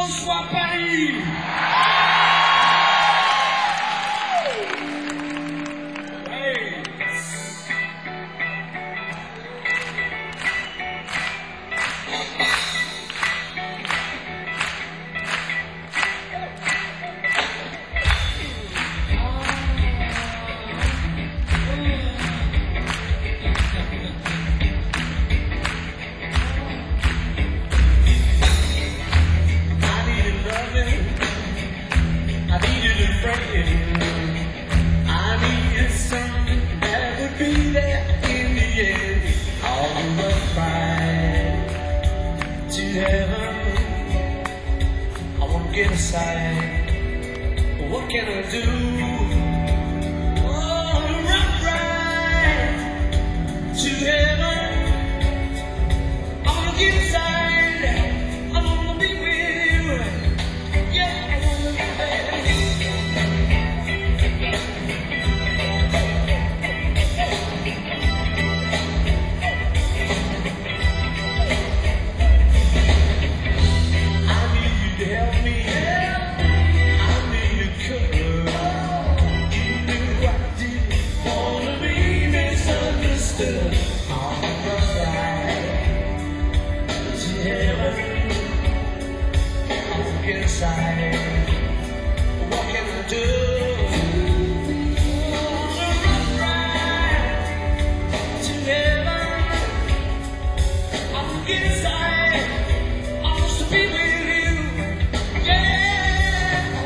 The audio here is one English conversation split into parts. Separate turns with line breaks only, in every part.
François Paris. Get aside. What can I do? Oh, run right to heaven. I wanna get inside. I wanna be with you. Yeah, I wanna be I need you to help me. What can I do? Run right to heaven. I will get inside. I want to be with you. Yeah.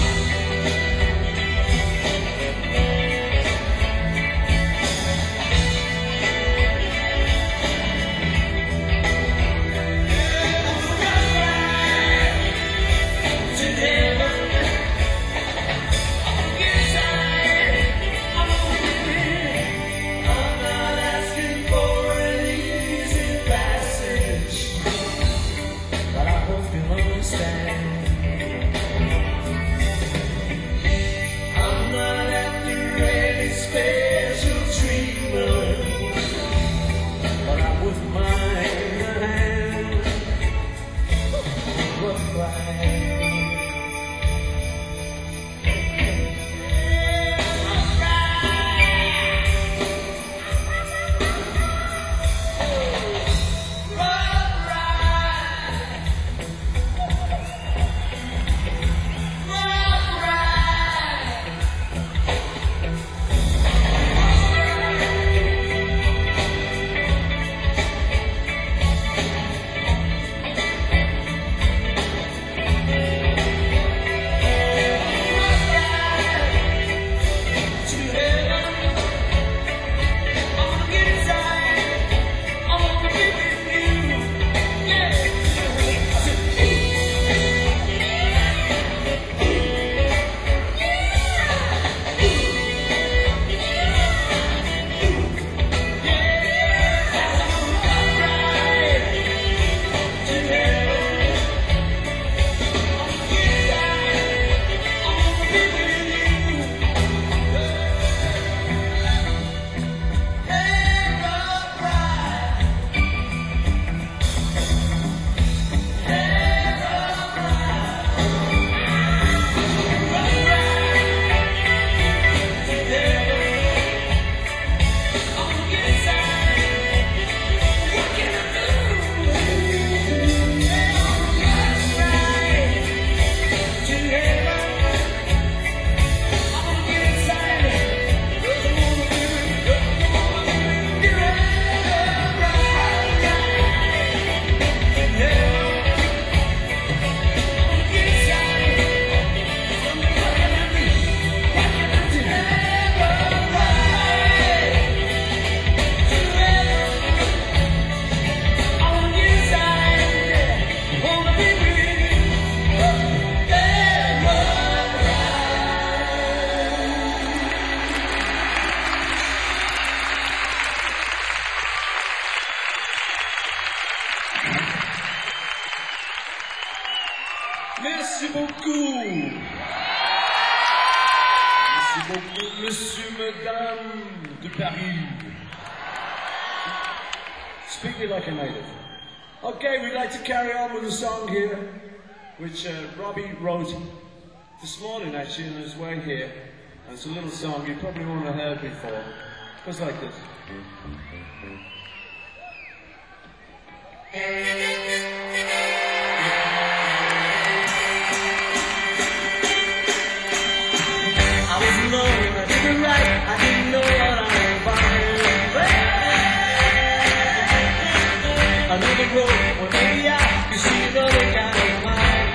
Merci beaucoup. Merci beaucoup, monsieur, madame de Paris. Speak me like a native. Okay, we'd like to carry on with a song here. which Robbie wrote this morning actually on his way here. And it's a little song you probably won't have heard before. It goes like this. I was alone, I did it right, I didn't know what I was buying. Another road, or maybe I could see another guy of mine.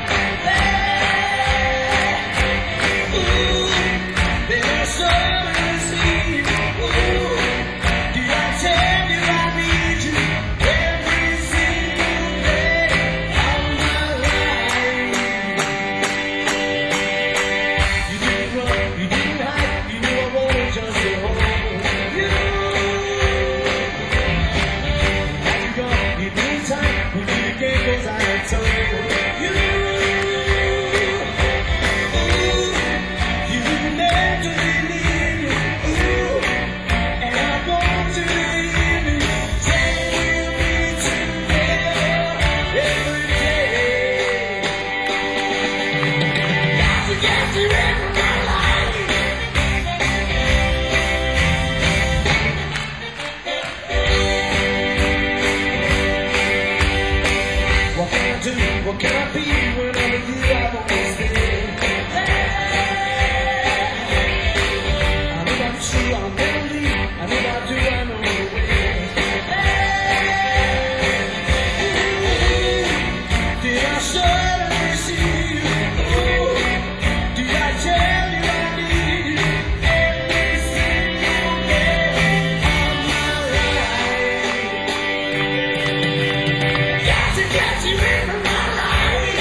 Ooh, there was someone to see. Ooh, did I tell you I need you every single day of my life? You didn't run, you didn't hide, you knew I wanted just to hold you. Time, we did it again, 'cause I had told you. You meant to believe me, and I want to believe me. Say we'll be together every day. Got you in my life. What can I do? What can I be when I'm with you? I won't stay. I know I'm true, I'll never leave. I know I do, I know the way. Did I suddenly see you? Did I tell you I need you every single day of my life? Got you in my life.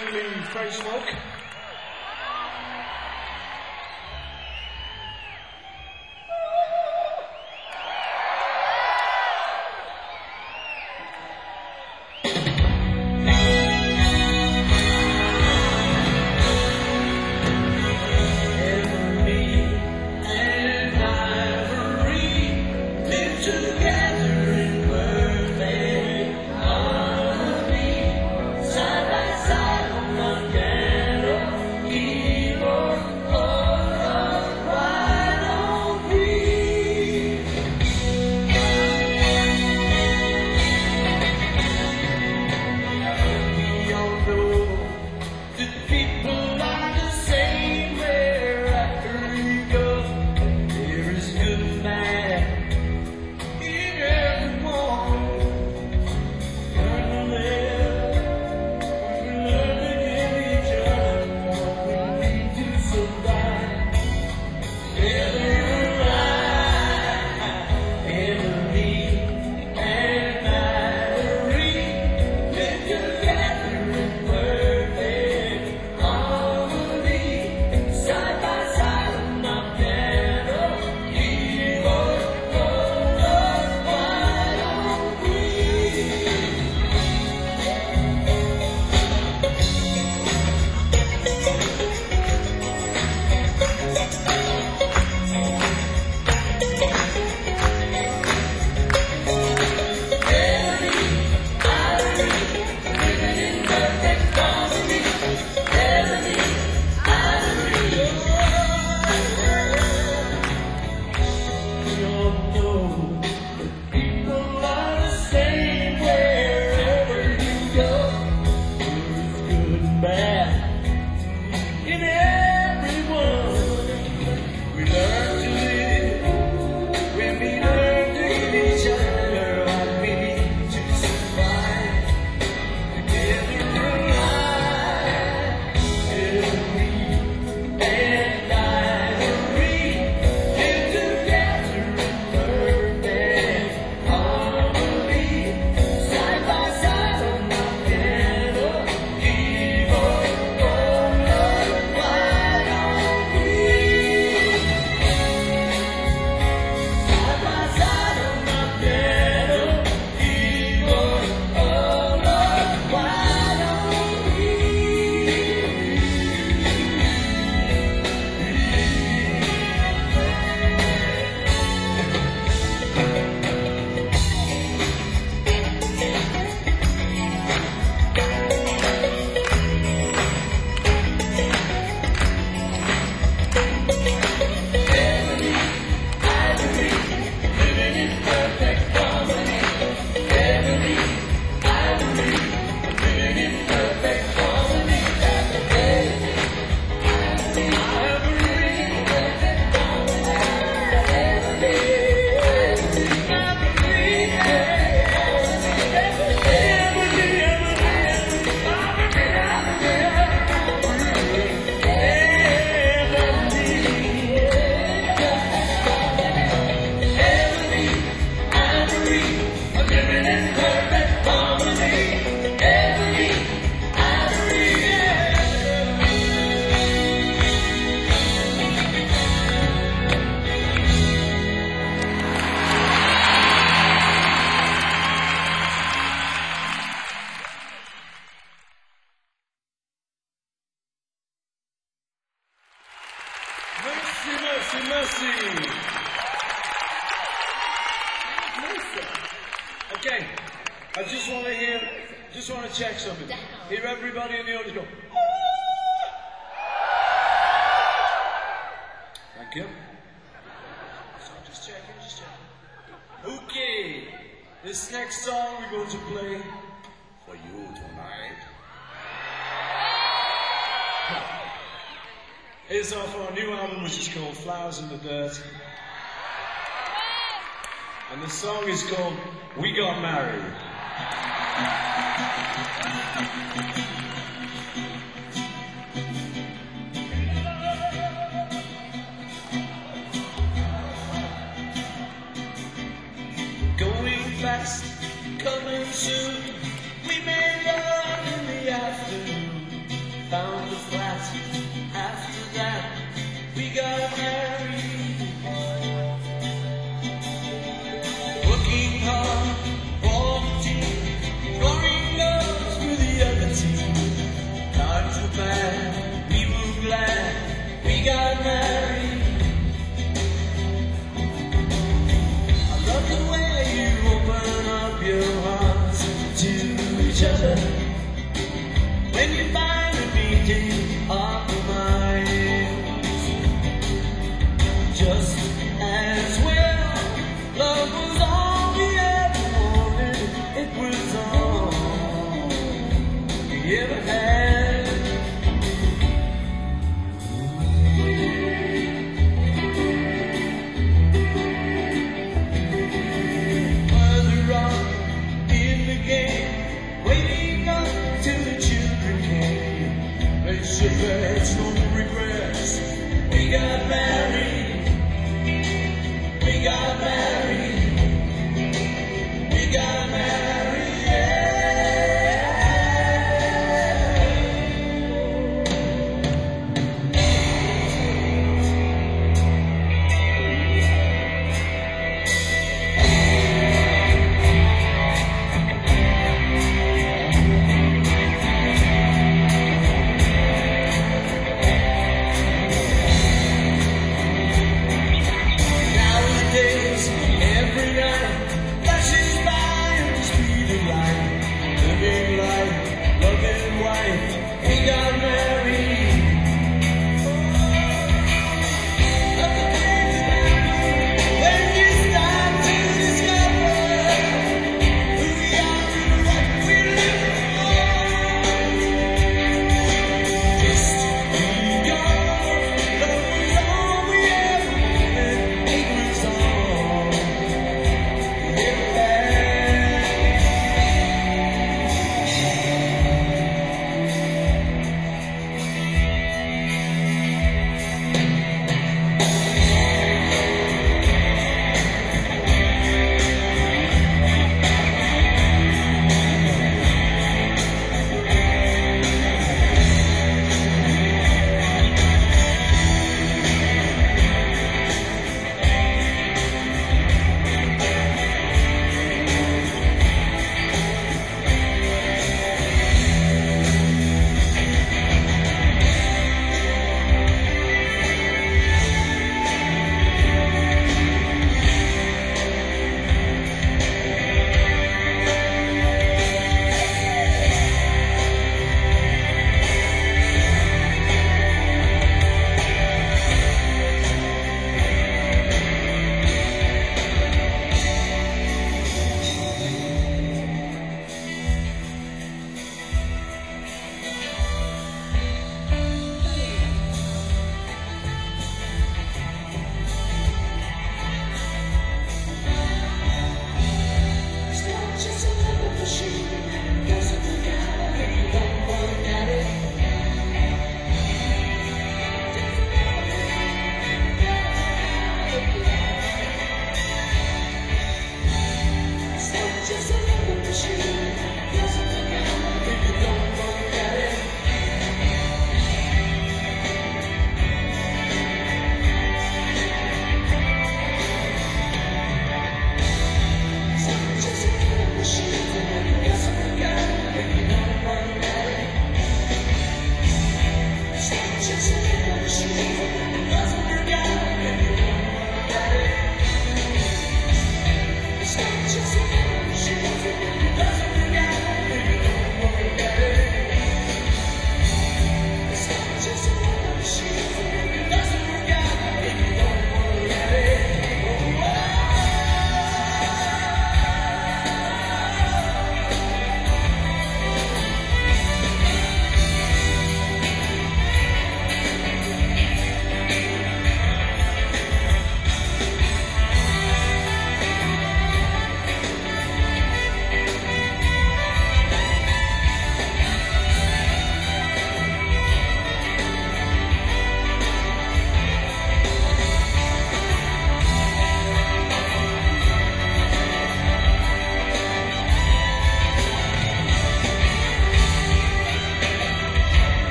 bring me fresh smoke. Merci. Okay, I just want to check something. Hear everybody in the audience go, "Ah!" Thank you. So just checking. Okay, this next song we're going to play for you tonight is off our new album, which is called Flowers in the Dirt. And the song is called We Got Married. Going fast, coming soon. We made love in the afternoon. up your hearts to each other when you find the beating of the minds. Just as well, love was all we ever wanted. It was all we ever had. Waiting up till the children came.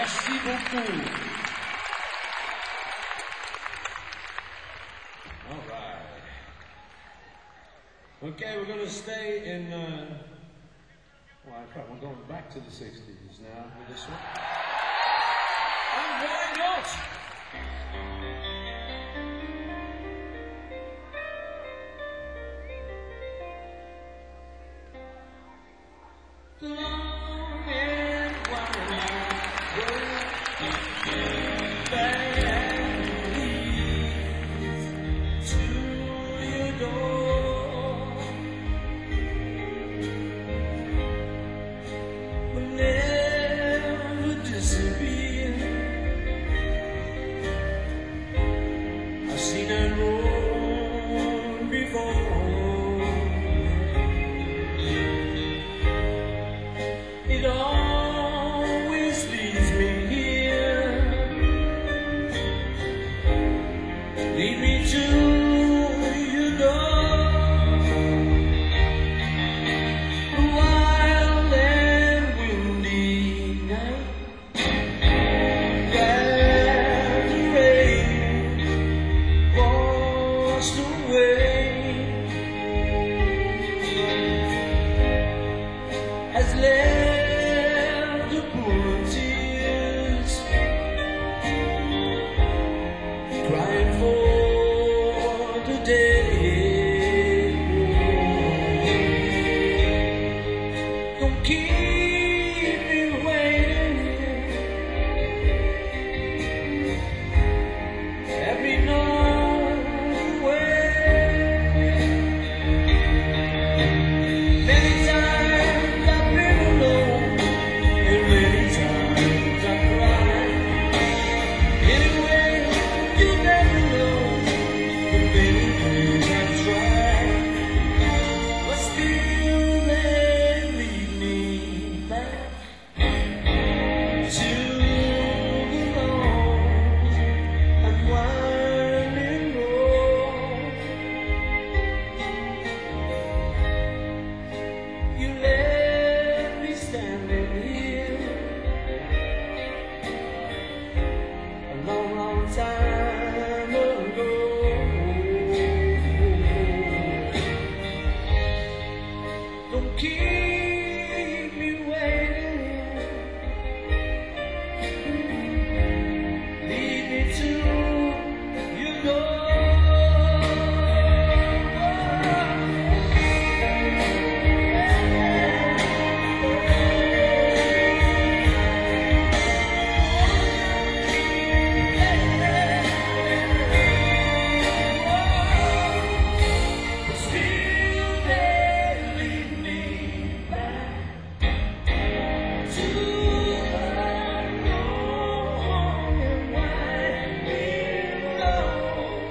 Merci beaucoup. All right. Okay, we're going to stay in, well, in fact, we're going back to the 60s now with this one. And why not? Long and to your door will never disappear. I've seen that road before. It always leads me here. Lead me to your door. A wild and windy night. That the rain washed away. Has left a pool of tears, crying for the day. Don't keep me waiting. Let me know the way. Many times I've been alone, and many times I cried. Anyway, you never know the many ways I've tried, but still they lead me back to the long and winding road. You left me standing here a long, long time ago. Don't keep me waiting. Lead me to your door. Still they lead me back to a long and winding road.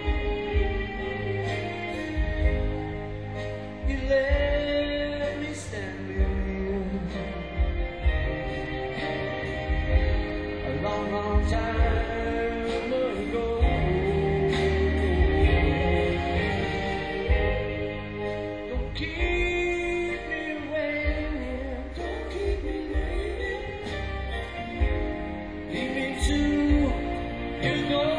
You left me standing here a long, long time ago. Don't keep me waiting. Don't keep me waiting. Lead me to your door.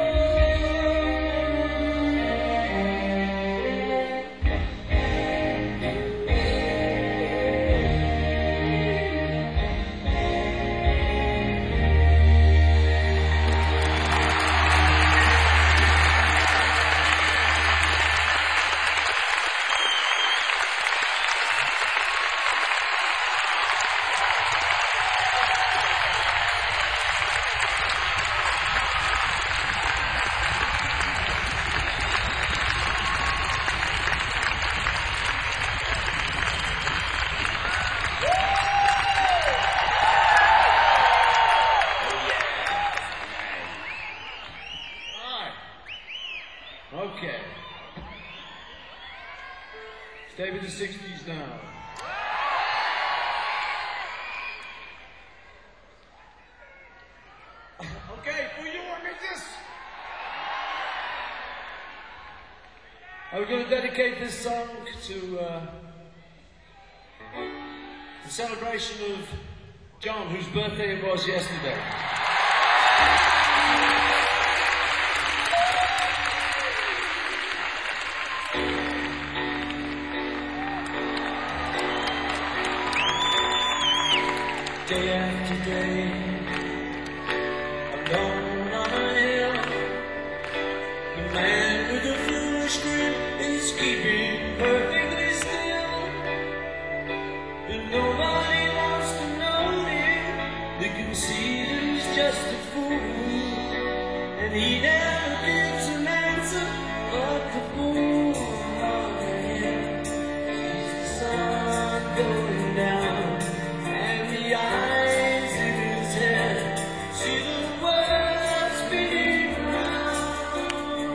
Okay. Stay with the 60s now. Okay, for you, I made this. We're going to dedicate this song to the celebration of John, whose birthday it was yesterday. Day after day, alone on a hill, the man with the foolish grin is keeping perfectly still. And nobody wants to know him. They can see that he's just a fool, and he never gives an answer. But the fool on him sees the sun going down. Eyes in his head see the world spinning round.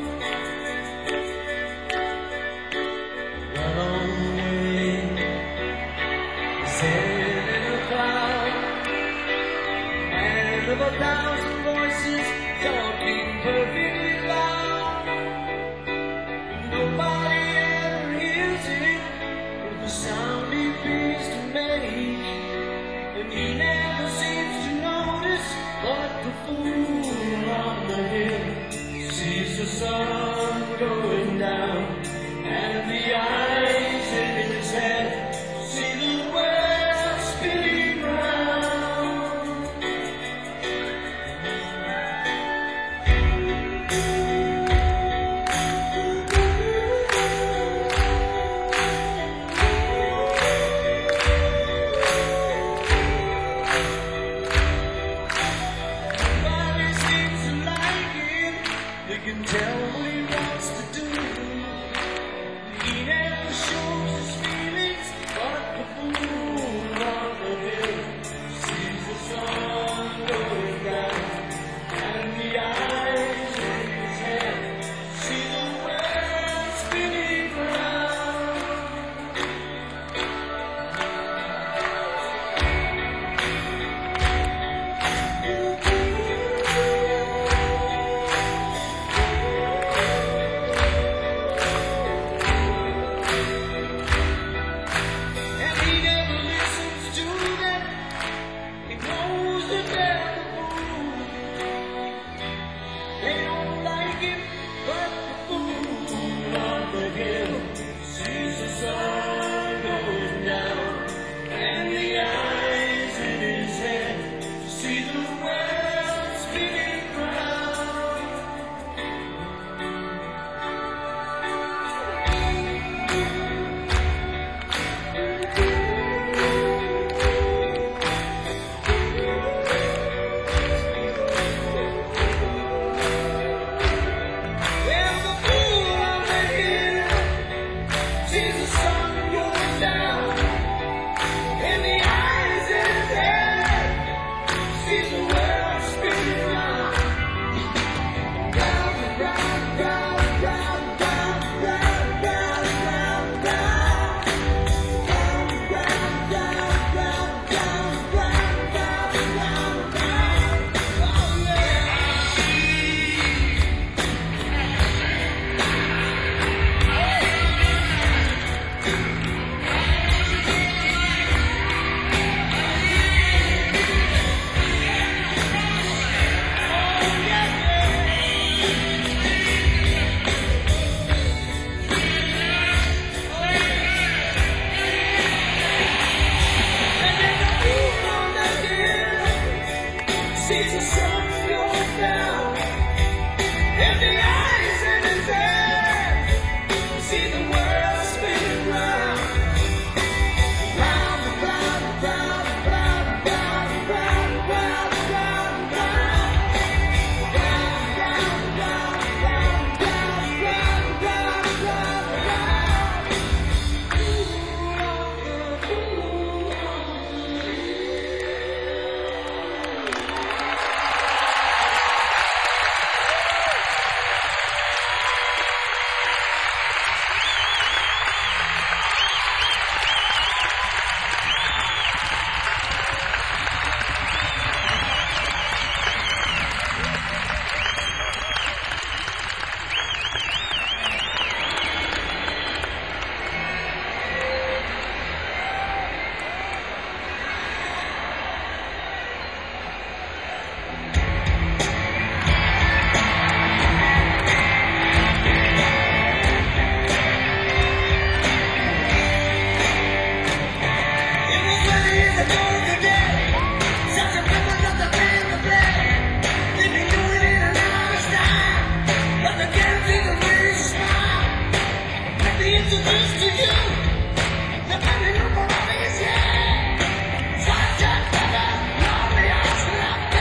Well on the way, his head in a cloud, and of 1,000 voices talking perfectly loud. Nobody ever hears it, but the sound he feels to make. And he never seems to notice what the fool on the hill sees the sun going down, and the eyes in his head see the world spinning round. You can tell what he wants to do. He never shows his feelings, but the fool on the hill sees the sun going down, and the eyes in his head see the world spinning round. They don't like him, but the fool on the hill sees the sun going down, and the eyes in his head see the world spinning round. Sees the sun going down, and the eyes in his head sees the world spinning round. Round, round, round, round, round, round, round, round, round. Round, round, round, round, round, round, round, round, round. Oh yeah. Introduced to you, the very number of his years. Such a glorious love.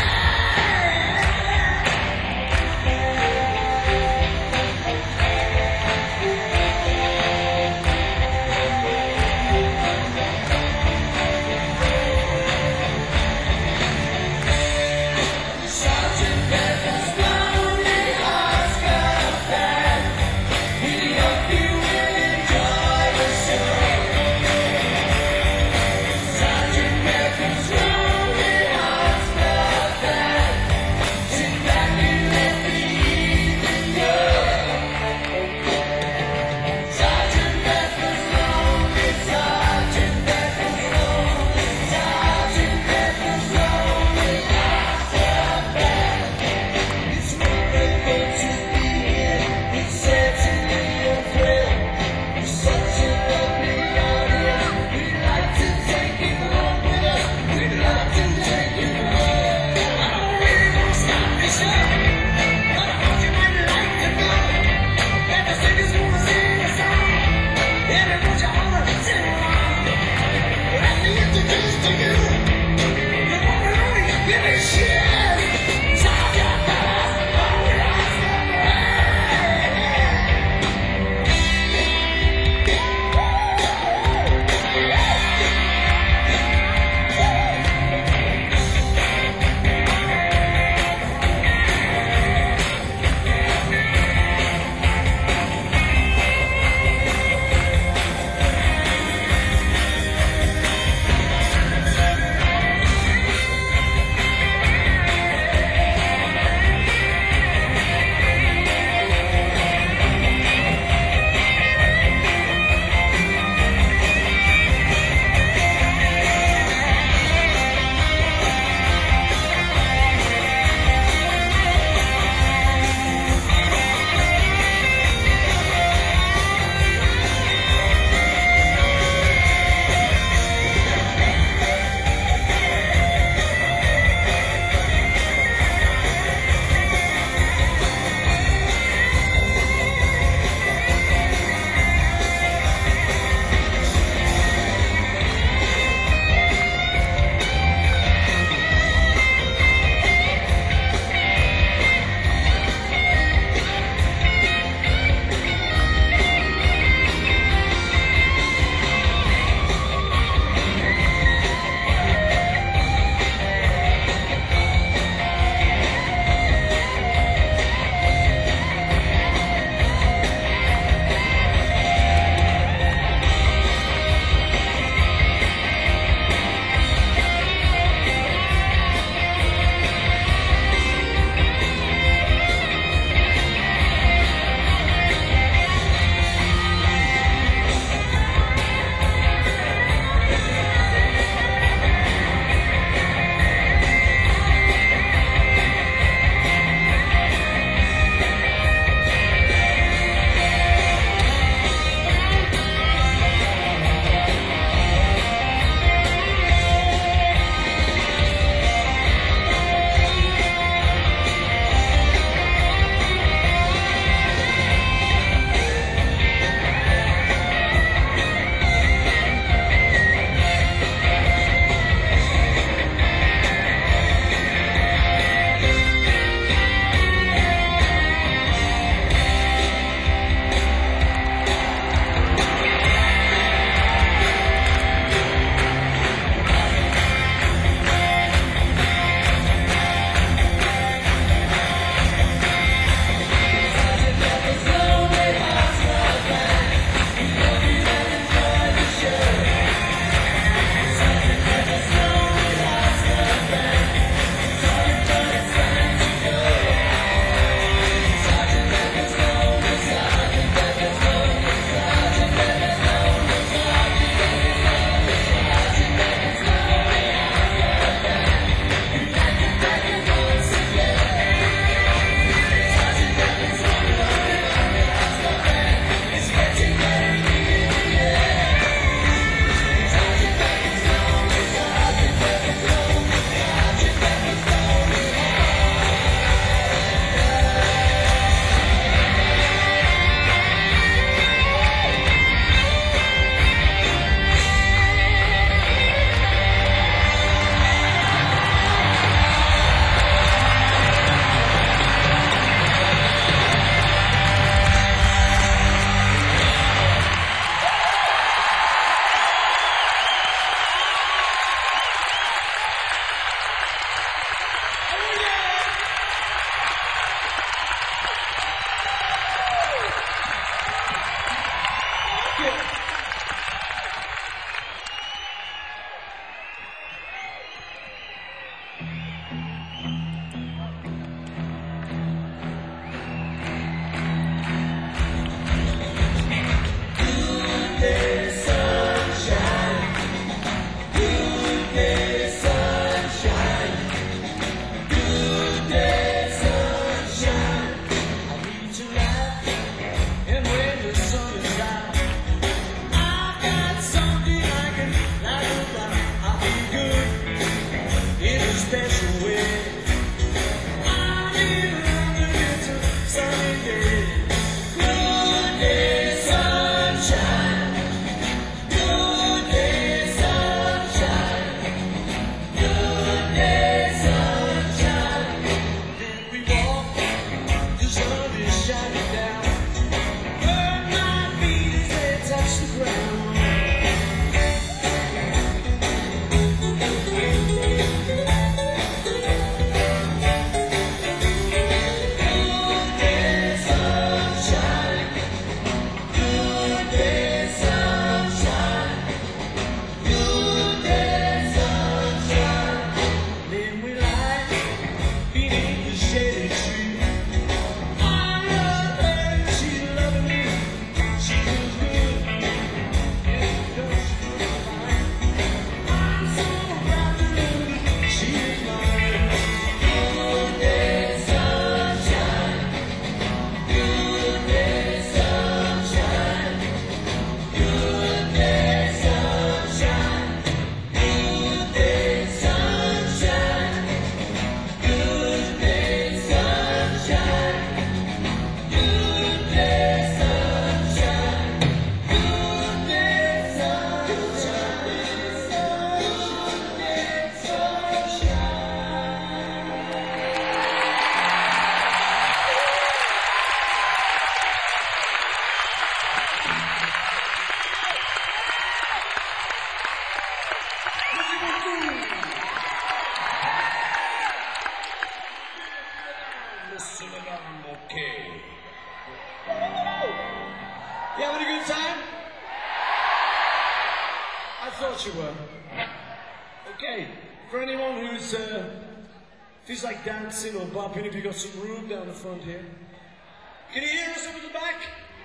thought you were. Okay, for anyone who's feels like dancing or bopping, have you got some room down the front here? Can you hear us up at the back?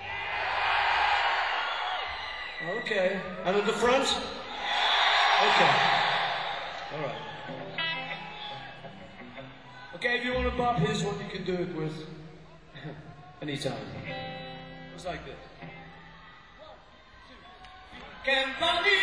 Okay, and at the front? Okay, all right. Okay, if you want to bop, here's what you can do it with. Anytime. It's like this. 1, 2, 3. Can't find me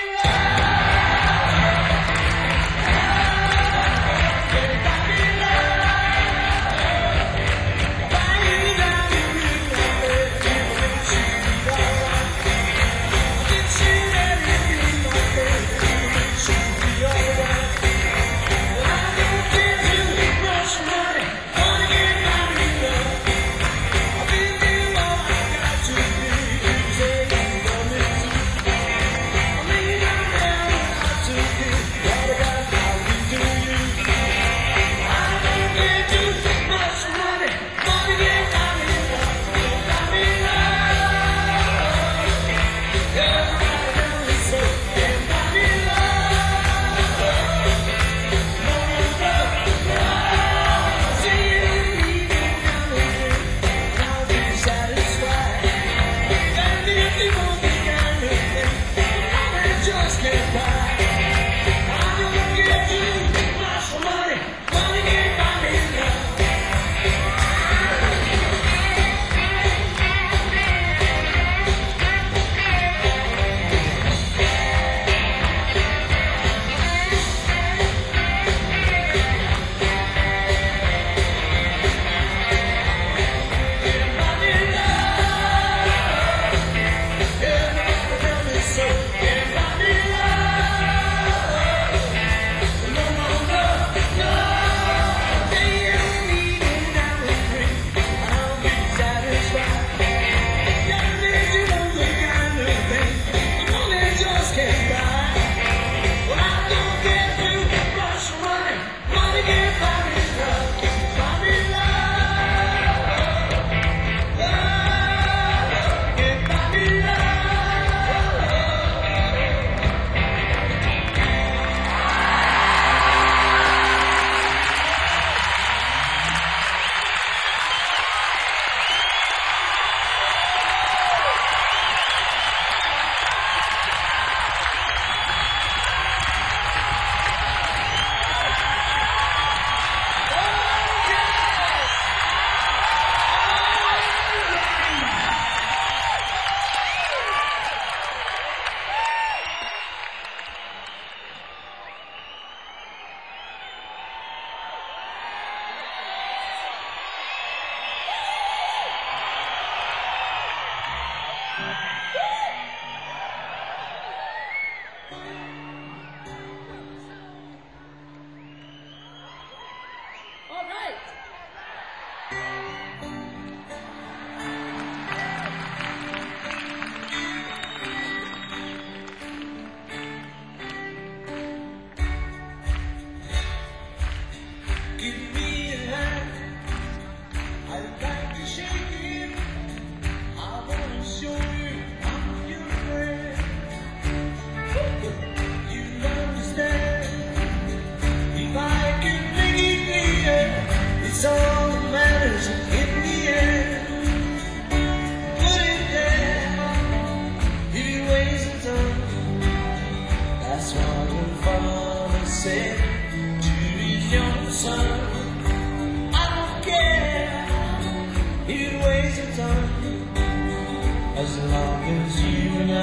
as long as you and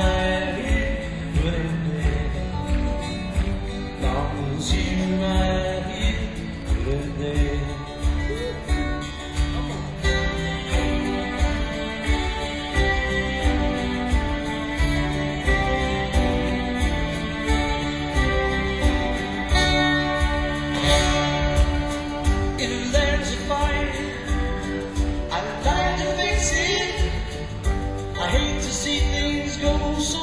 I put it there. Long as you and I put it there. If there's a fire, I'd like to fix it. I hate to see things go so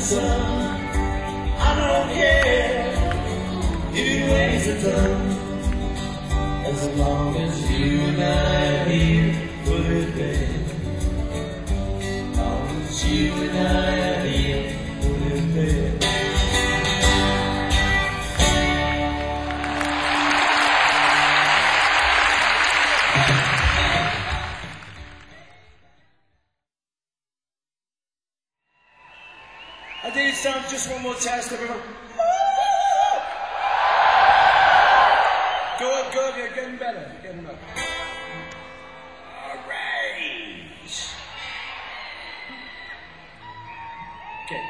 sun. I don't care if it rains or done, as long as you and I here put it bed. As long as you and I here put it bed. I did sound just one more test, everyone. Good, you're getting better, getting better. All right. Okay.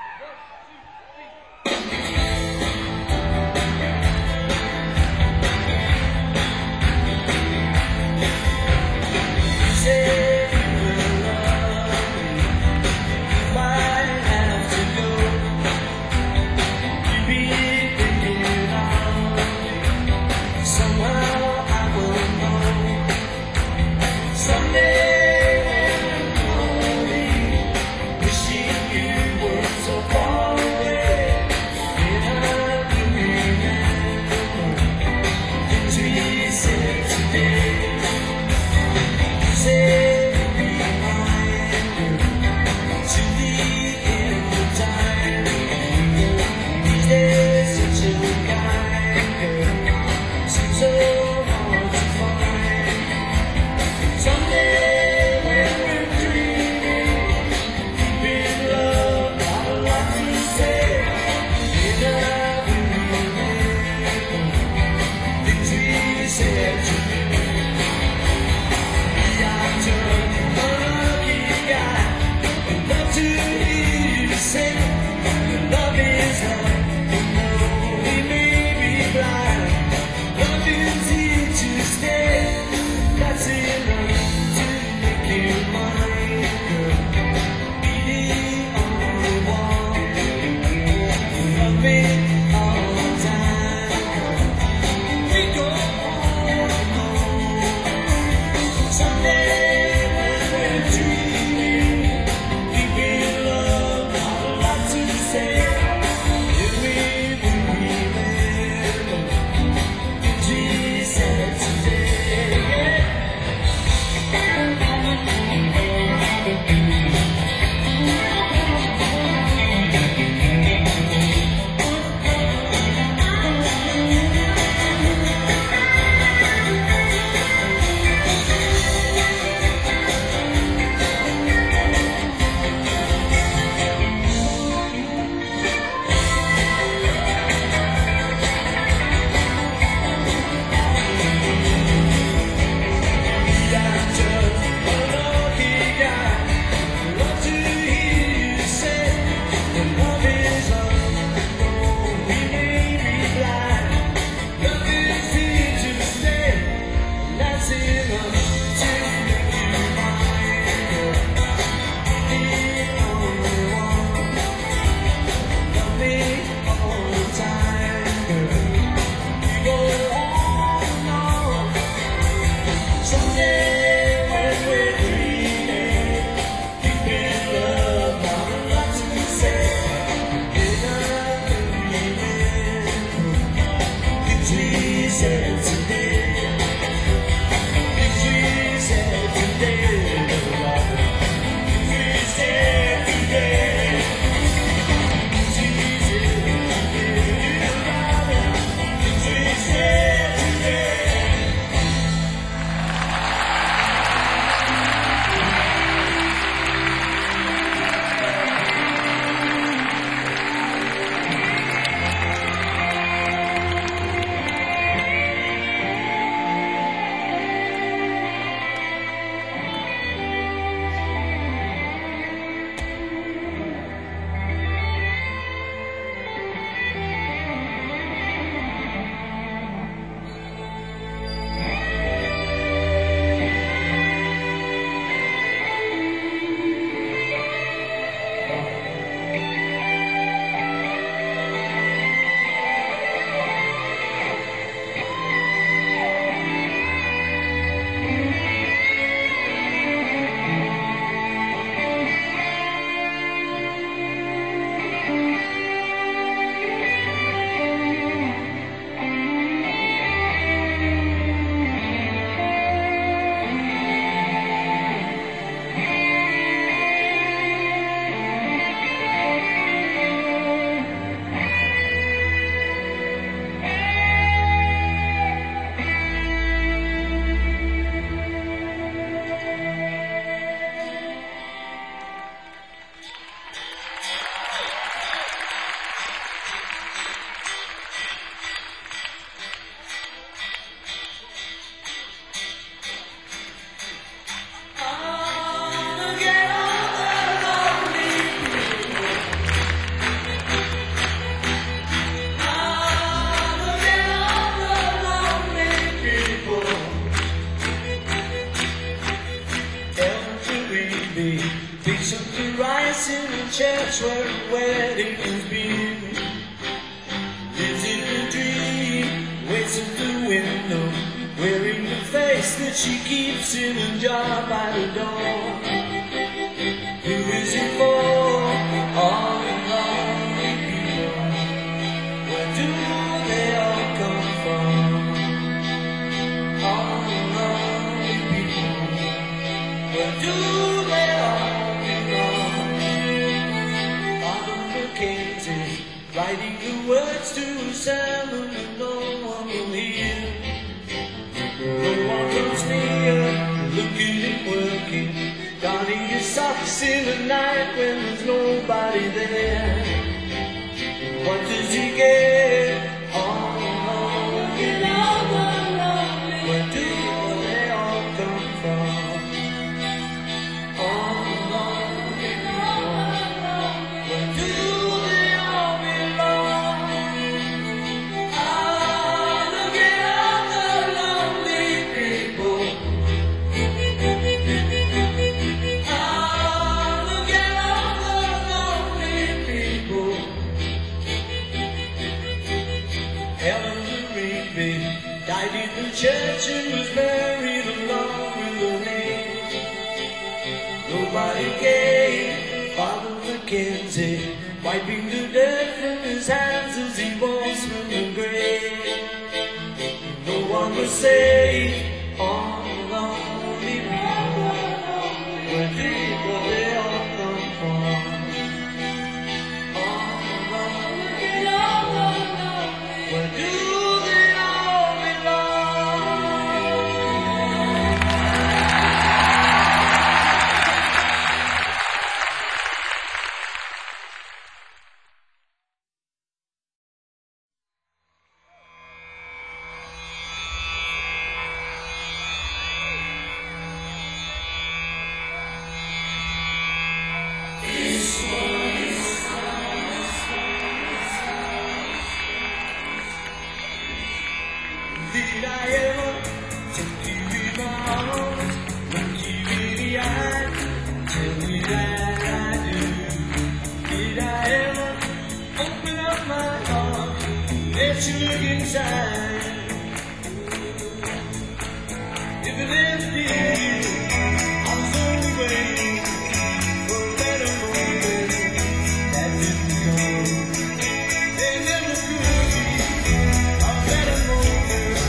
Say you will love me, you might have to go. You be thinking of me, somehow I will know. Someday when I'm lonely, wishing you were so far away, and I will remember things we said today. Say a reminder to the end of time. These days such a kind girl seems so hard to find. Someday when we're dreaming, deep in love, I'd like to say, and I will remember things we said today. I turned a lucky guy and love to hear you say love is love, and though we may be blind, love is here to stay. That's enough to make you mine, girl. Be the only one. Love me all the time, girl. We go on and on. Someday when we're dreaming, deep in love, I'd like to say, if we remember things we said today.
Rigby. Takes up the rice in the church where a wedding has been. Lives in a dream, waits at the window, wearing the face that she keeps in a jar by the door. Who is it for? All the lonely people. Where do they all come from? All the lonely people. Where do they all belong? Father Mackenzie, writing the words to a sermon that no one will hear. No one comes near, looking and working, darning his socks in the night when there's nobody there. What does he get? All alone, get all alone. Where do they all come from? All alone, get all alone. Where do they all belong? Ah, look at all the lonely people. Ah, look at all the lonely people. Helen Rigby died in the church and was buried along with the rain. Nobody came. Father Mackenzie, wiping the dirt from his hands as he walks from the grave. No one was saved. All lonely people. Where people they all come from. All lonely, where do they all belong? Did I ever take you in my arms, look you in the eye, tell you that I do? Did I ever open up my heart, let you look inside? If it ever did, I was only waiting for a better moment that didn't come. There never could be a better moment.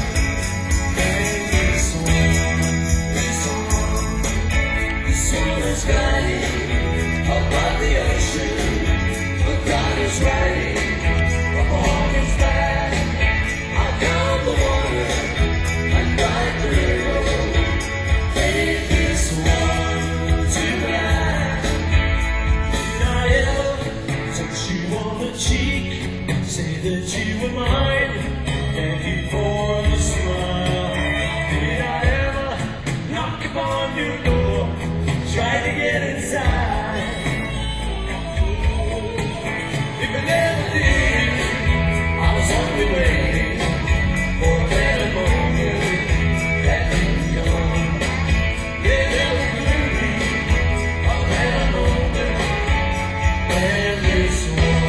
Is guiding above the ocean, but God is writing upon his back. I calm the water and guide the road. Faith is one to ride. Did I ever touch you on the cheek, say that you were mine, thank you for the smile? Did I ever knock upon your door, try to get inside? If it never did, I was only waiting for a better moment that didn't come. There never could be a better moment than this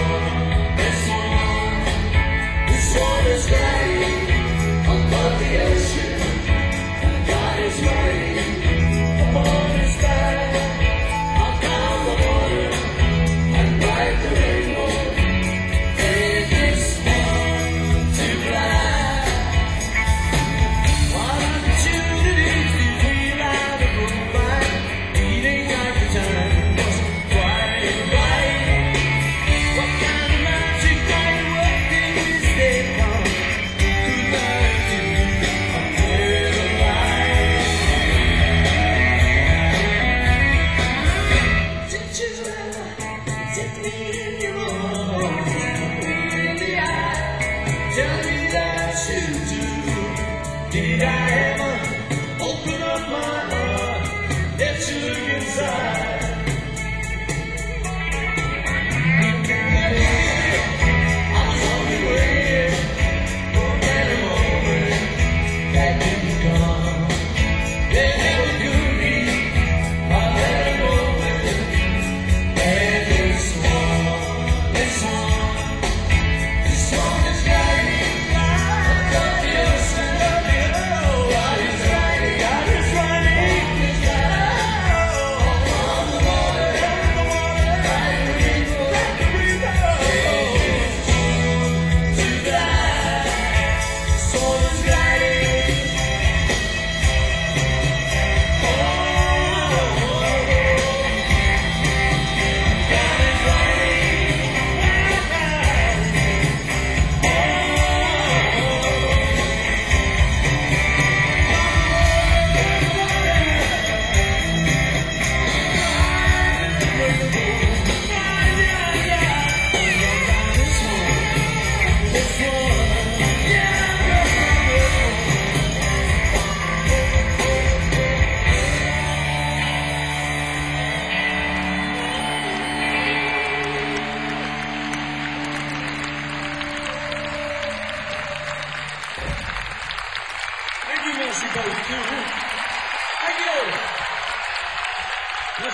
one is riding above the ocean, and God is riding upon his back.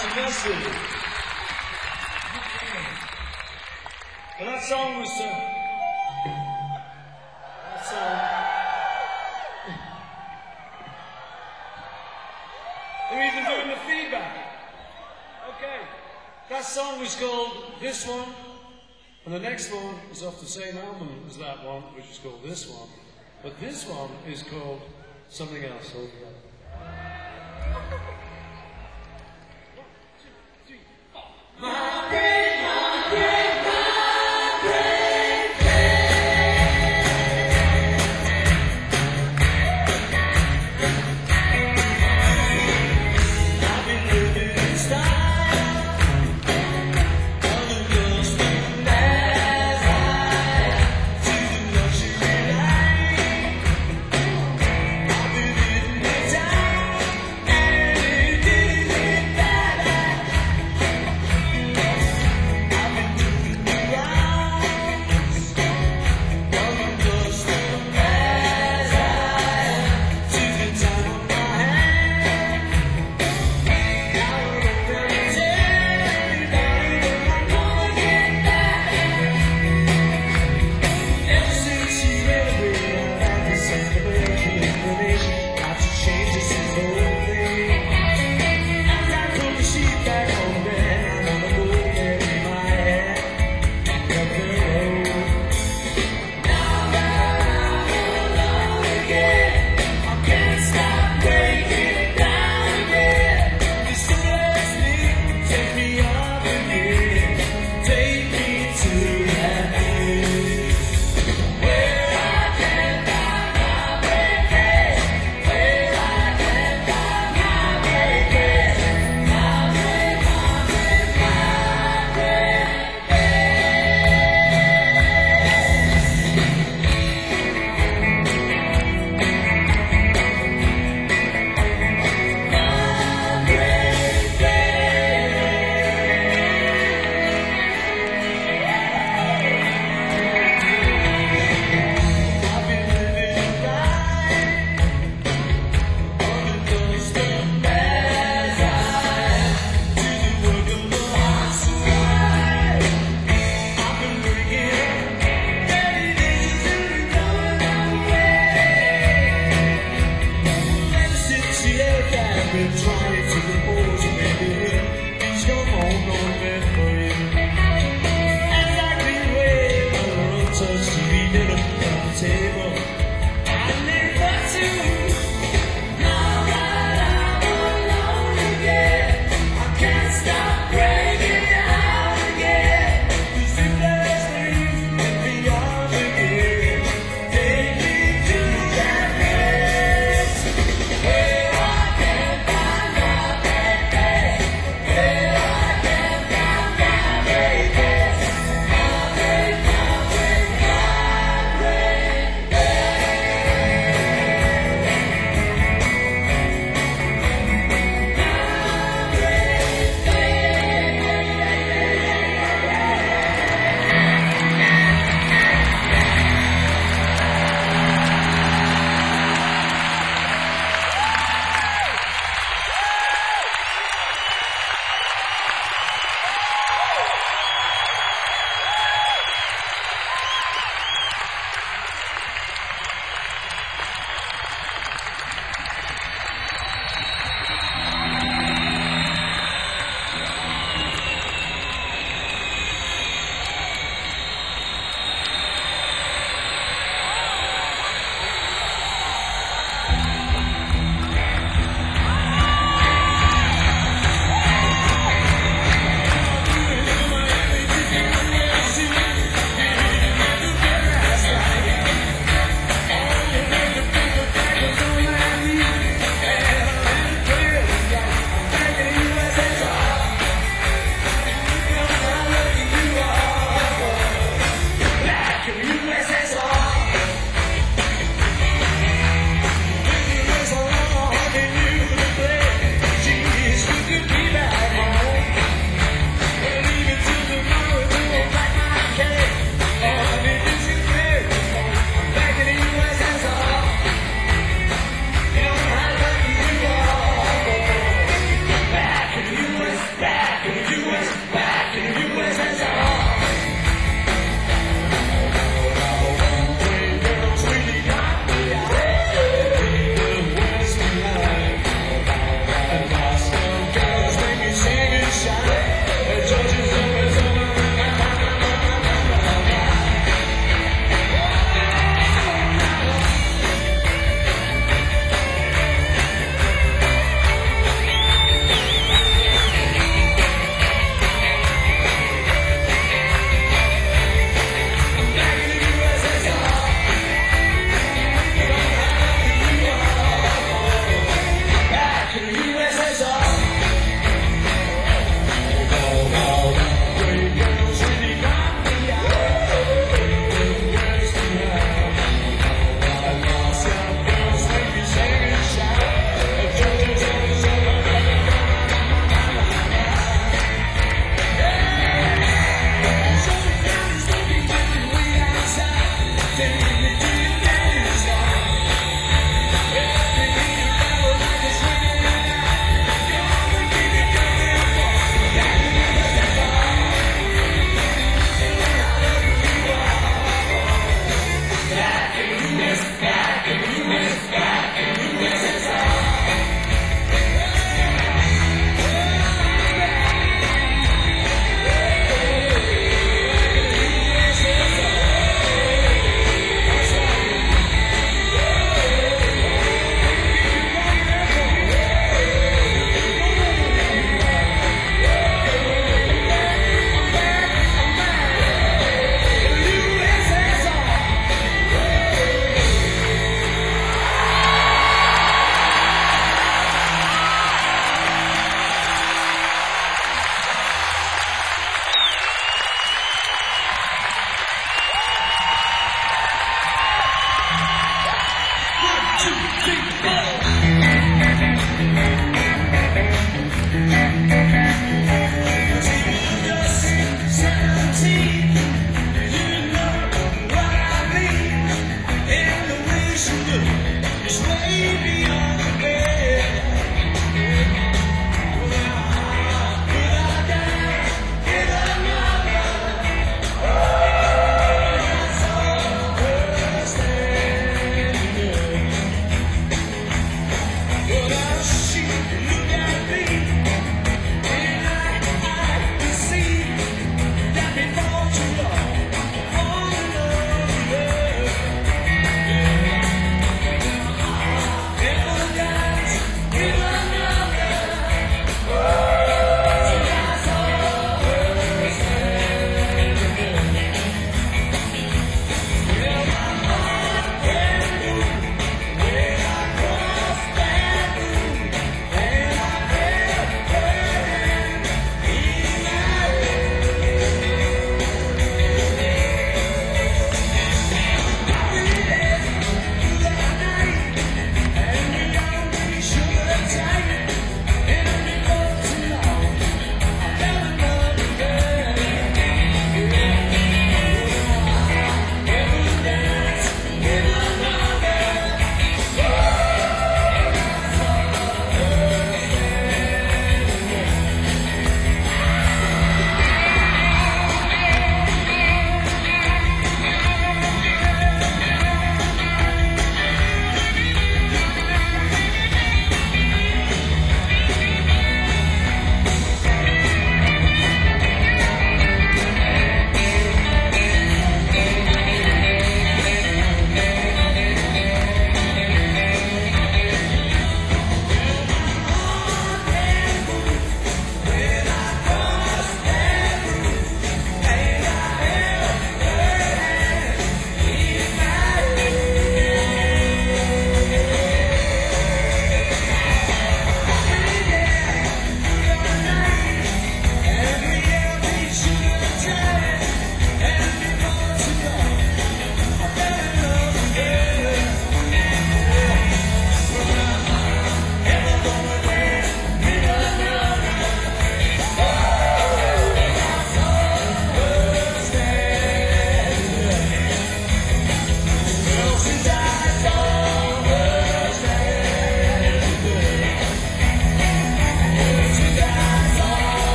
Merci. Well, that song was. That song. They're even doing the feedback. Okay. That song was called This One, and the next one is off the same album as that one, which is called This One. But this one is called something else altogether.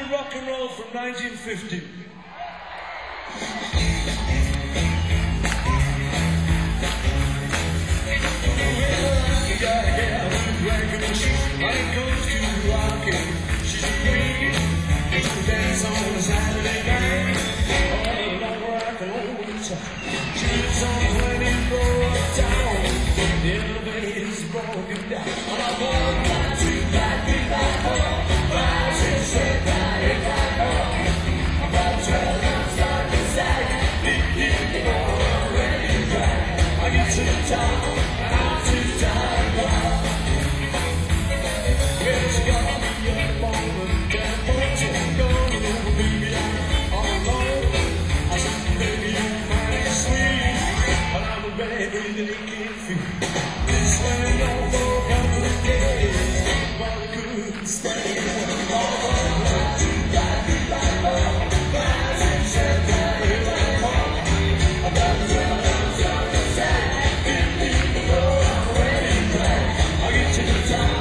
rock and roll from 1950. When it comes to rocking, she's a queen. She dance on a Saturday night. All along rock and roll time. She lives on 24 uptown. The elevator's broken down. On a 1, 2, 5, 3, 5, 4, 5, 6, 7, 8, 9, 10. About 12, I'm starting to sag. 15, 4, ready to drag. I get to the top, and I'm too tired to rock. It's gonna be a moment that puts it going over, baby. I'm all alone. I said, baby, you're mighty sweet, but I'm a baby that can't feel. This went on for a couple of days, but I couldn't stay. All the way to that, like, 5, 6, 7, 8, 9, 10. About 12, I'm starting to sag. 15 to go, I'm ready to drag. I'll get to the top.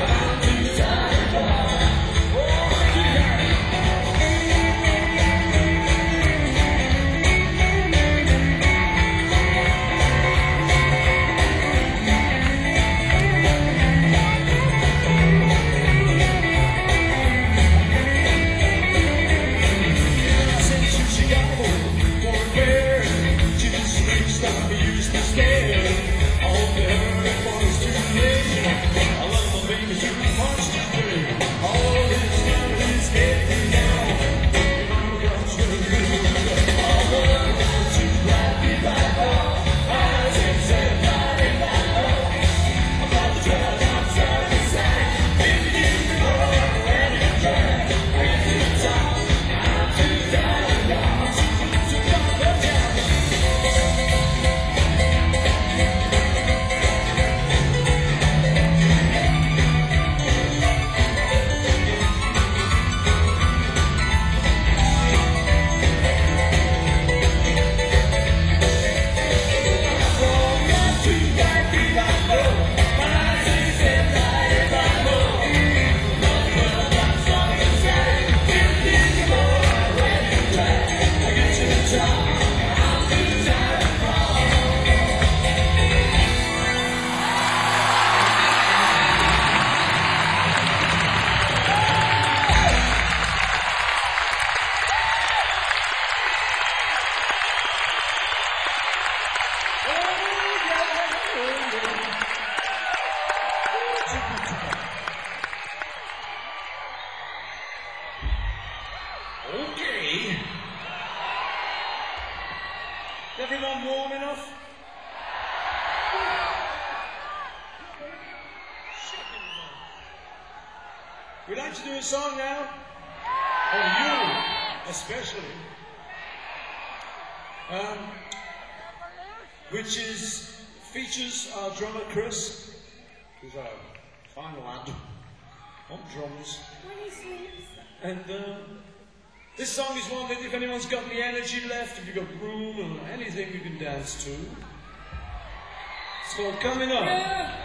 Okay. Is everyone warm enough? We'd like to do a song now. Oh, you, especially. Which features our drummer Chris, who's our fine lad on drums. And this song is one that if anyone's got the energy left, if you've got room or anything you can dance to. It's called Coming Up. Yeah.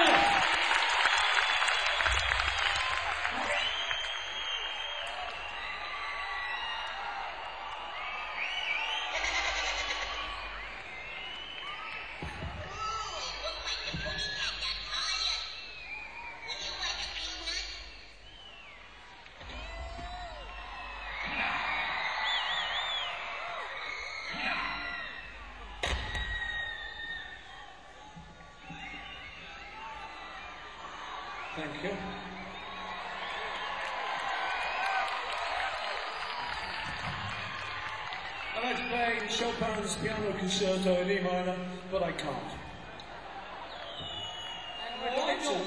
Thank you. I'd like to play Chopin's Piano Concerto in E minor, but I can't. I'd like to.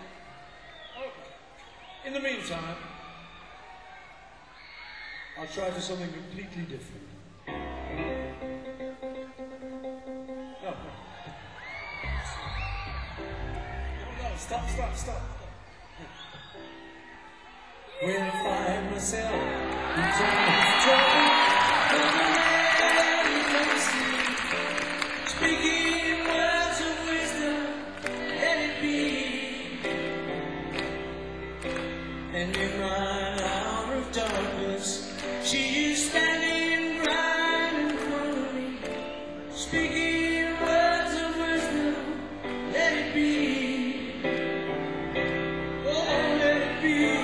In the meantime, I'll try for something completely different. Oh. No, stop. When I find myself in so much trouble, speaking words of wisdom, let it be. And in my hour of darkness, she is standing right in front of me, speaking words of wisdom, let it be. Oh, let it be.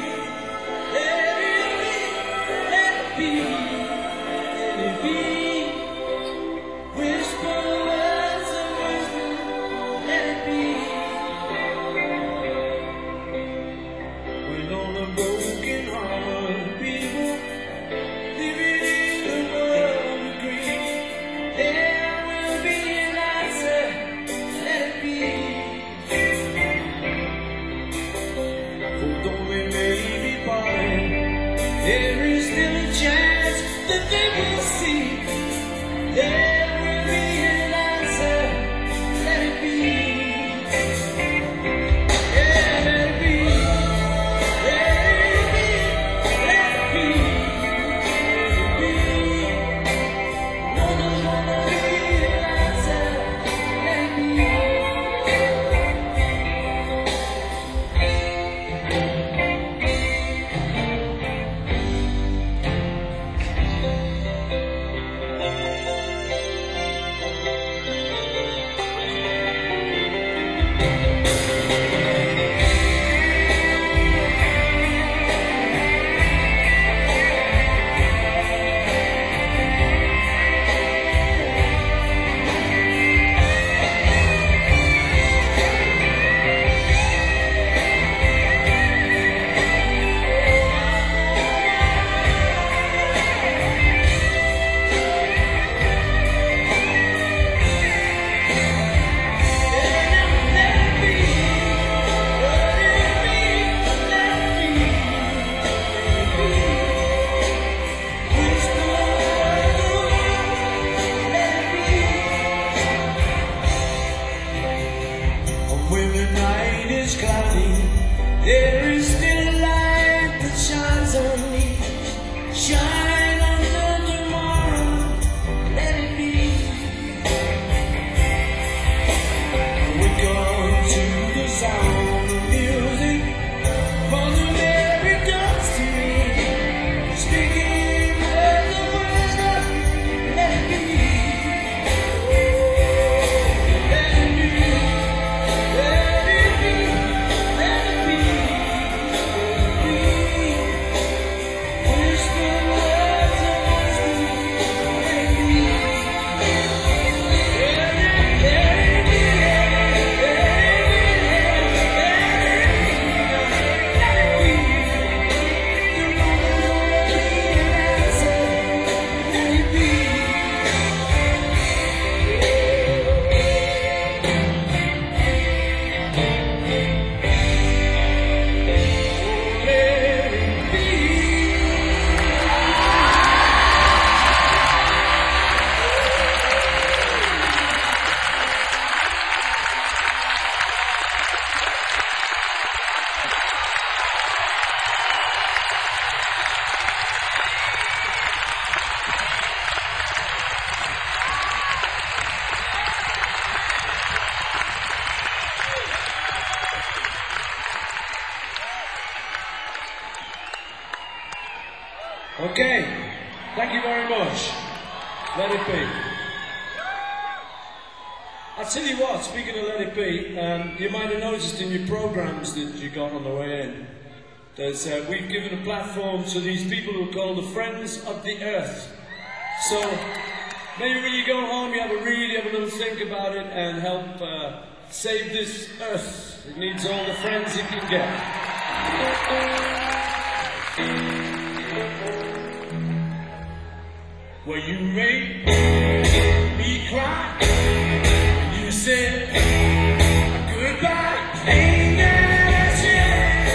There is still a chance that they will see. There will be an answer. Let it be. Yeah, let it be. Let it be. Let it be. Let it be. No, gonna be an answer. Let it be. There is still a light that shines on me. Shine on tomorrow, let it be. We go to the sound of music, for the very dance to me. Speaking words of wisdom, let it be. Let it be, let it be, let it be. Okay, thank you very much. Let it be. I'll tell you what, speaking of Let It Be, you might have noticed in your programs that you got on the way in, that we've given a platform to these people who are called the Friends of the Earth. So maybe when you go home you have a read, you have a little think about it and help save this earth. It needs all the friends it can get. Well, you made me cry. You said goodbye. Ain't that shit?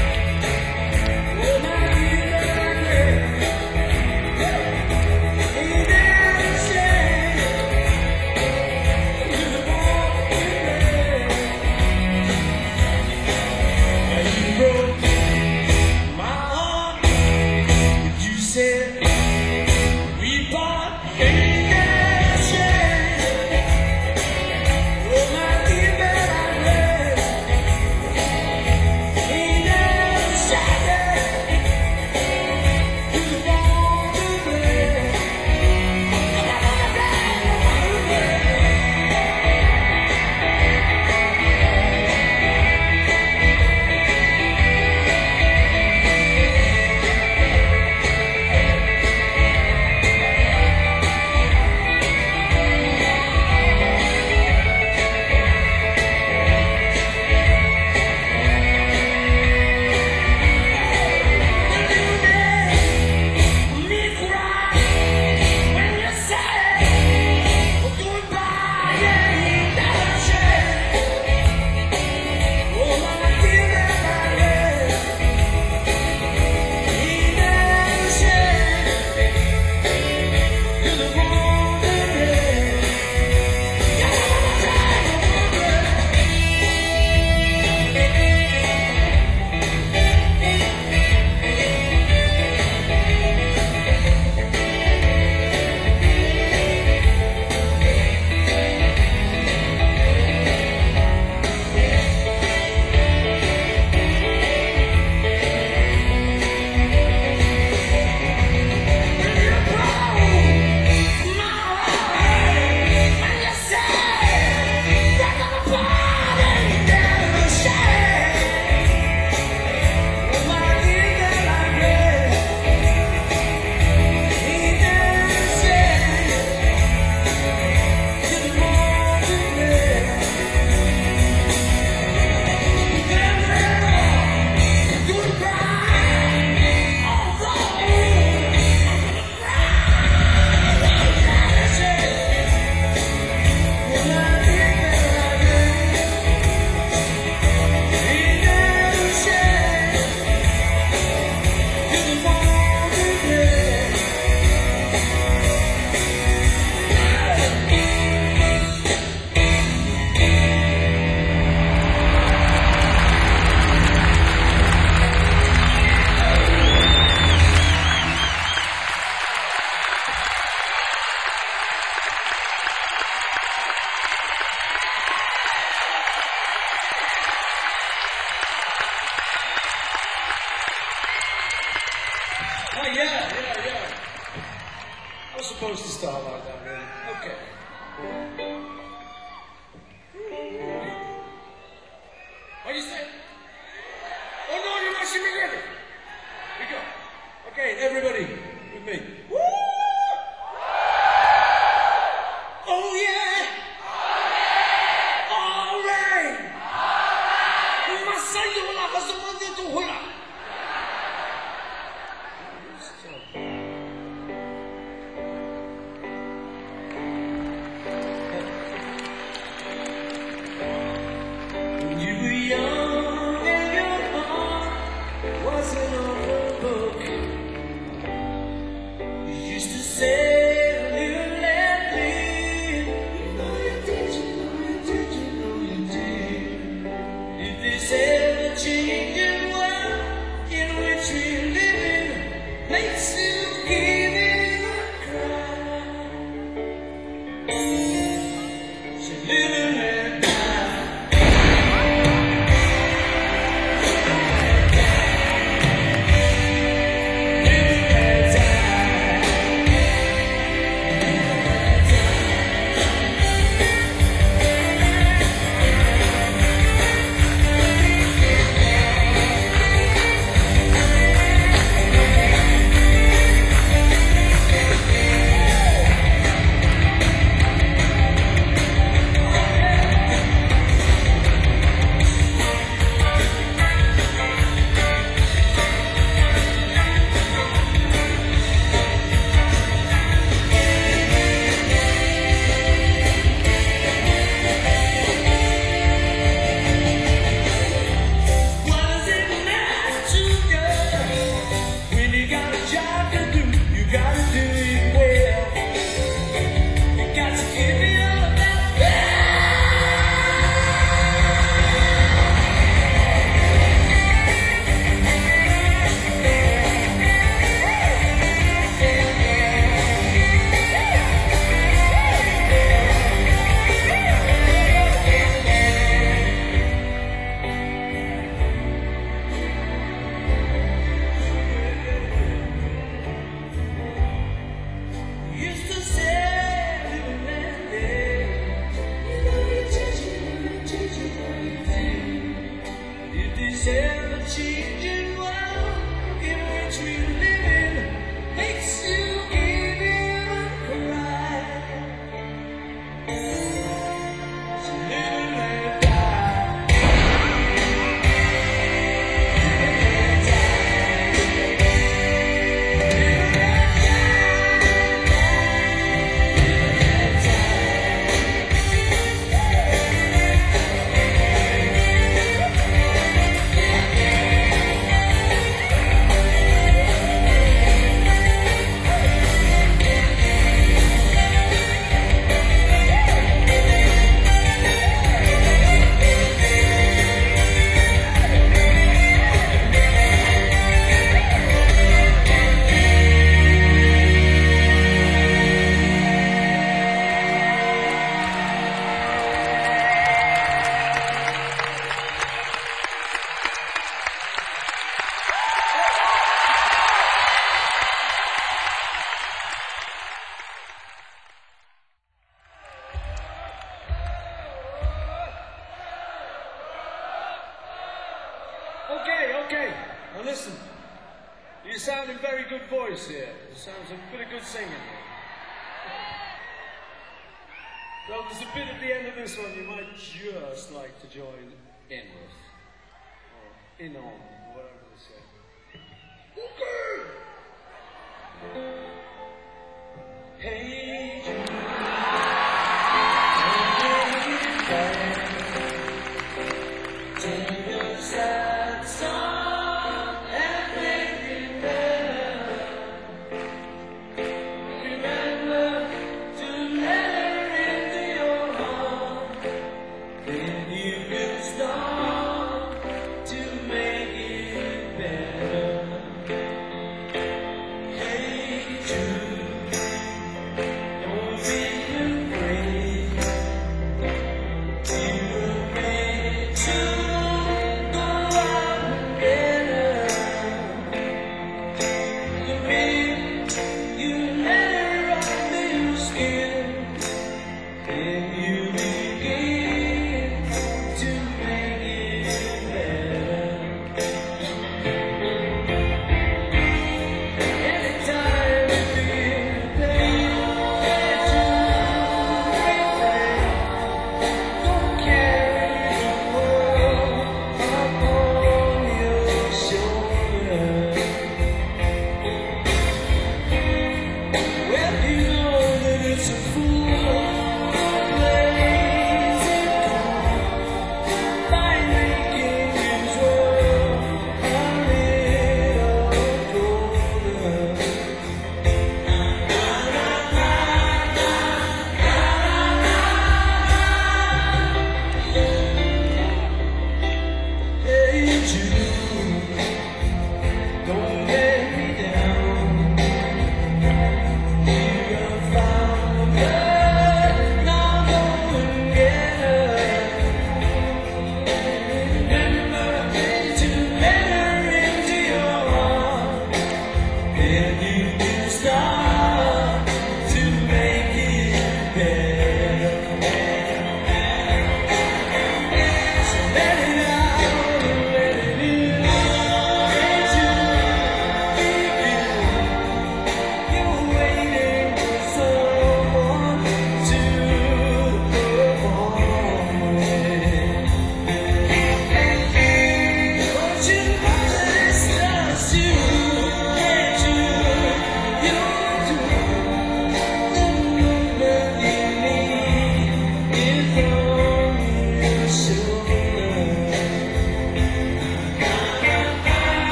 Oh, my dear, ain't that shit? You're the one you broke my heart. You said we bought ain't that shit? Oh, my dear, that I read. Ain't that shit? You're the one to blame. Me cry when you say goodbye. Ain't that shit? Oh, my dear, that I read. Ain't that shit? You're the one to blame. Oh, yeah. I was supposed to start like that, really. Okay. What do you say? Oh, no, you're not singing ready. We go. Okay, everybody, with me. Woo! Oh, yeah. All right. Masaya wala ka sa mga dito, wala. When you were young and your heart wasn't on the book, you used to say live and let live. You know you did, you know you did, you know you did. If this ever changing world This ever-changing world in which we live in makes you give in and cry. So live and let die. Live and let die. Live and let Okay. Now listen. You sound in very good voice here. It sounds a bit of good singing here. Well, there's a bit at the end of this one you might just like to join in with. Or in on, whatever they say. Okay! Hey, Jude. Take your sad song and make it better. Remember to let her into your heart. Then you can start to make it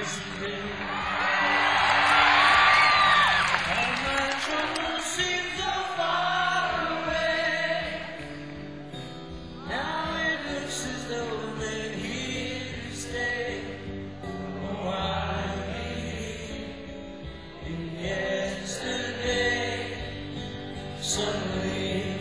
yesterday. All my troubles seem so far away. Now it looks as though they're here to stay. Oh, I believe in yesterday. Suddenly,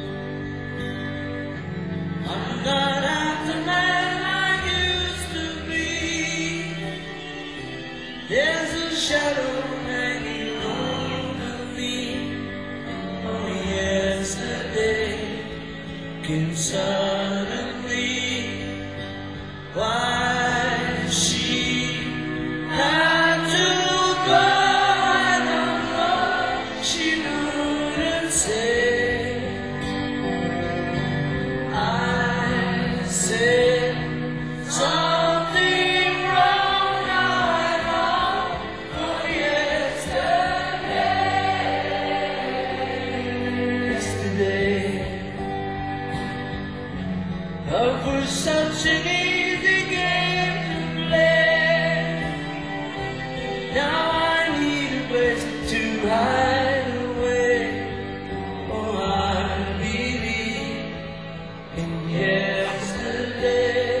I'm not half the man I used to be. There's a shadow hanging over me. Oh, yesterday came suddenly. Why she had to go, I don't know. She wouldn't say. I said something wrong. Now I know. Oh, yesterday. Love was such an easy game to play. Now I need a place to hide away. Oh, I believe in yesterday.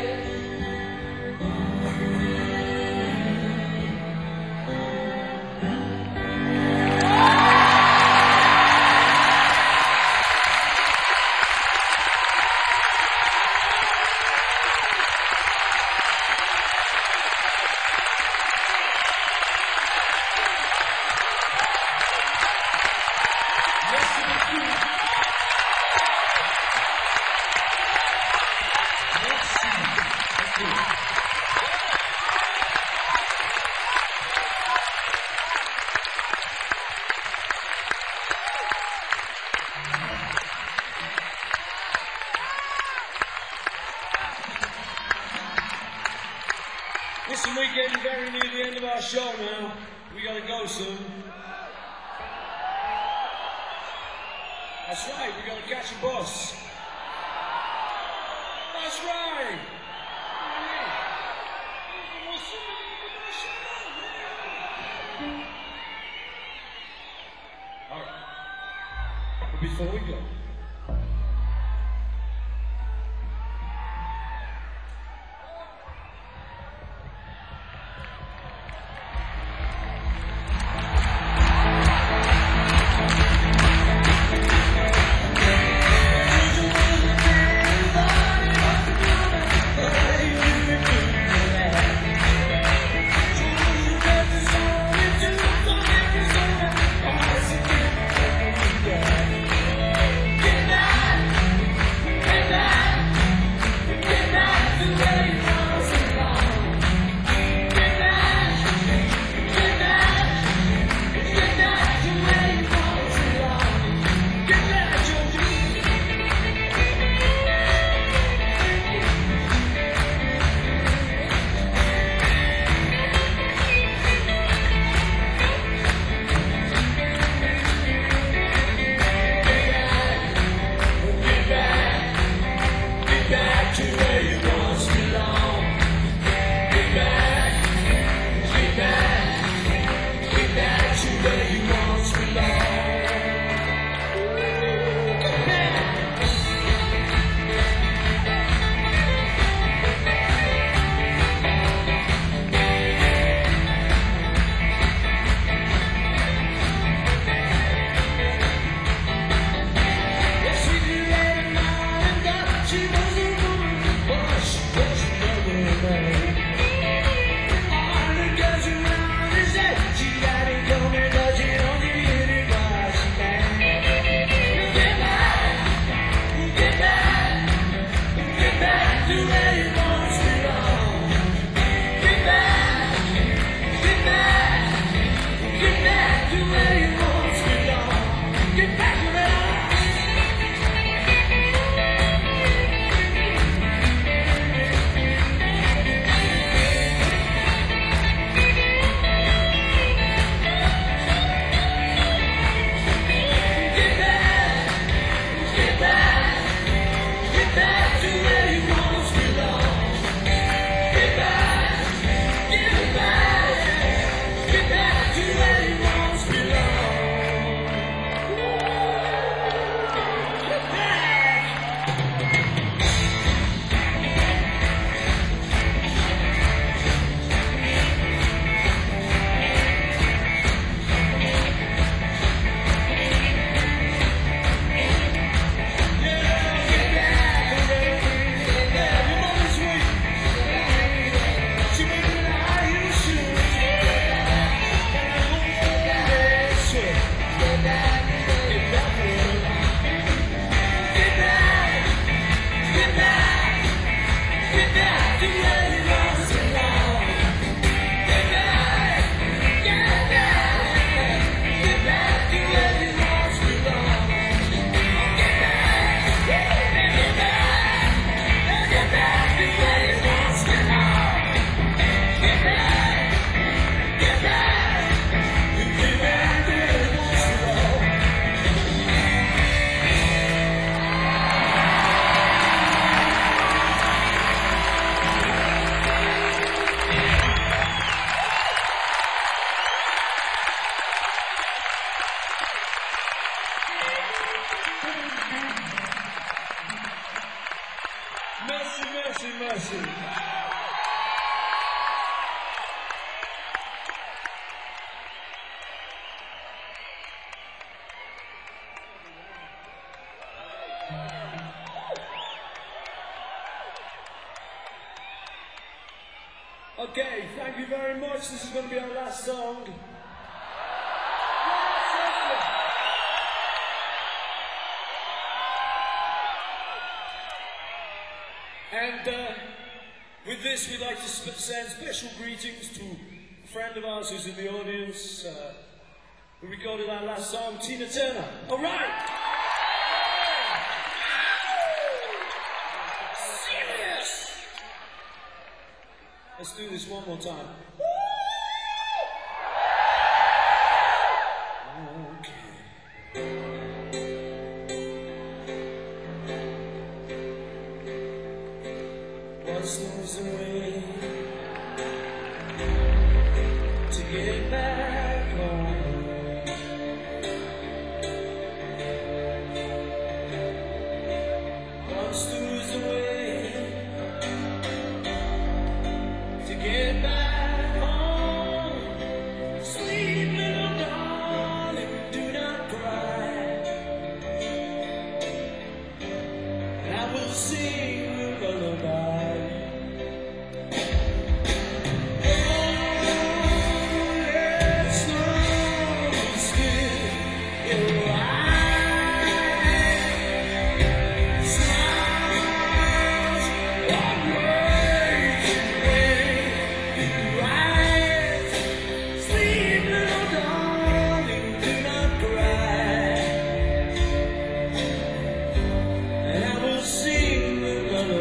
Listen, we're getting very near the end of our show now. We gotta go soon. That's right, we gotta catch a bus. That's right. All right. But before we go, Mercy, mercy. Okay, thank you very much. This is going to be our last song. And with this, we'd like to send special greetings to a friend of ours who's in the audience, who recorded our last song, Tina Turner. All right! Serious! Let's do this one more time. What's the way to get back home? What's the way to get back home? Sleep, little darling, do not cry. And I will sing a lullaby. Sing the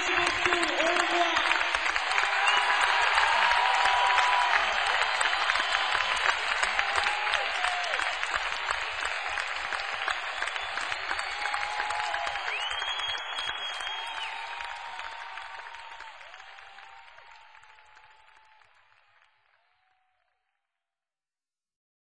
so